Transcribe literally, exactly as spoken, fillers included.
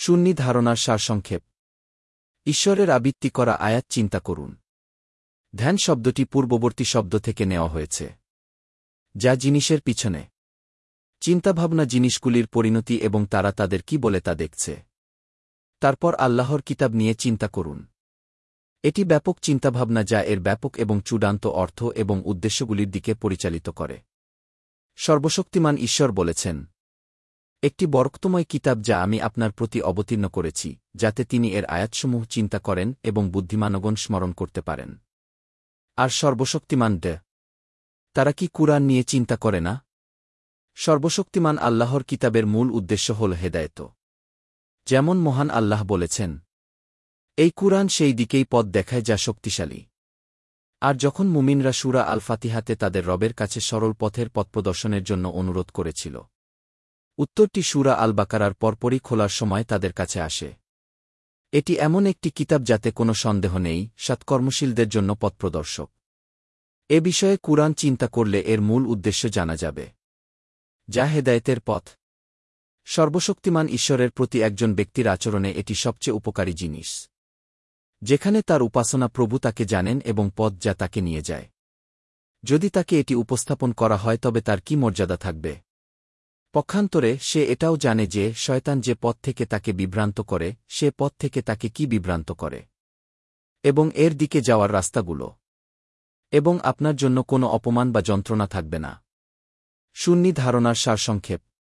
শূন্য ধারণার সারসংক্ষেপ। ঈশ্বরের আবৃত্তি করা আয়াত চিন্তা করুন। ধ্যান শব্দটি পূর্ববর্তী শব্দ থেকে নেওয়া হয়েছে, যা জিনিসের পিছনে। চিন্তাভাবনা জিনিসগুলির পরিণতি এবং তারা তাদের কি বলে তা দেখছে। তারপর আল্লাহর কিতাব নিয়ে চিন্তা করুন। এটি ব্যাপক চিন্তাভাবনা যা এর ব্যাপক এবং চূড়ান্ত অর্থ এবং উদ্দেশ্যগুলির দিকে পরিচালিত করে। সর্বশক্তিমান ঈশ্বর বলেছেন, একটি বরকতময় কিতাব যা আমি আপনার প্রতি অবতীর্ণ করেছি, যাতে তিনি এর আয়াতসমূহ চিন্তা করেন এবং বুদ্ধিমানগণ স্মরণ করতে পারেন। আর সর্বশক্তিমান ডে তারা কি কুরআন নিয়ে চিন্তা করে না? সর্বশক্তিমান আল্লাহর কিতাবের মূল উদ্দেশ্য হল হেদায়েত। যেমন মহান আল্লাহ বলেছেন, এই কুরআন সেই দিকেই পথ দেখায় যা শক্তিশালী। আর যখন মুমিনরা সূরা আল ফাতিহাতে তাদের রবের কাছে সরল পথের পথপ্রদর্শনের জন্য অনুরোধ করেছিল, উত্তরটি সূরা আল বাকারার পরপরই খোলার সময় তাদের কাছে আসে। এটি এমন একটি কিতাব যাতে কোনো সন্দেহ নেই, সৎকর্মশীলদের জন্য পথপ্রদর্শক। এ বিষয়ে কুরআন চিন্তা করলে এর মূল উদ্দেশ্য জানা যাবে, যা হেদায়েতের পথ। সর্বশক্তিমান ঈশ্বরের প্রতি একজন ব্যক্তির আচরণে এটি সবচেয়ে উপকারী জিনিস, যেখানে তার উপাসনা প্রভু তাকে জানেন এবং পথ যা তাকে নিয়ে যায়। যদি তাকে এটি উপস্থাপন করা হয় তবে তার কি মর্যাদা থাকবে। পক্ষান্তরে সে এটাও জানে যে শয়তান যে পথ থেকে তাকে বিভ্রান্ত করে, সে পথ থেকে তাকে কি বিভ্রান্ত করে, এবং এর দিকে যাওয়ার রাস্তাগুলো। এবং আপনার জন্য কোনো অপমান বা যন্ত্রণা থাকবে না। শূন্য ধারণার সারসংক্ষেপ।